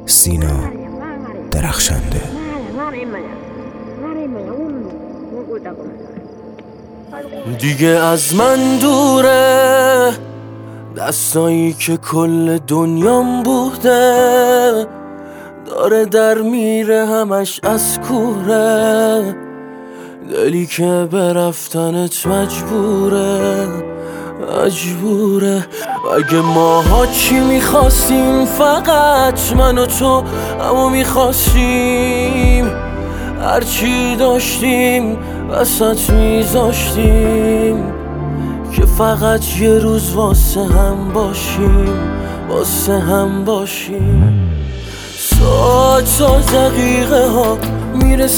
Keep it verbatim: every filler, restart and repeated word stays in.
سینا درخشنده. دیگه از من دوره دستایی که کل دنیام بوده، داره در میره همش از کوره، دلی که به رفتنت مجبوره مجبوره. اگه ماها چی میخواستیم فقط من و تو همو میخواستیم، هرچی داشتیم وسط میذاشتیم که فقط یه روز واسه هم باشیم واسه هم باشیم. ساعت تا دقیقه ها میرسه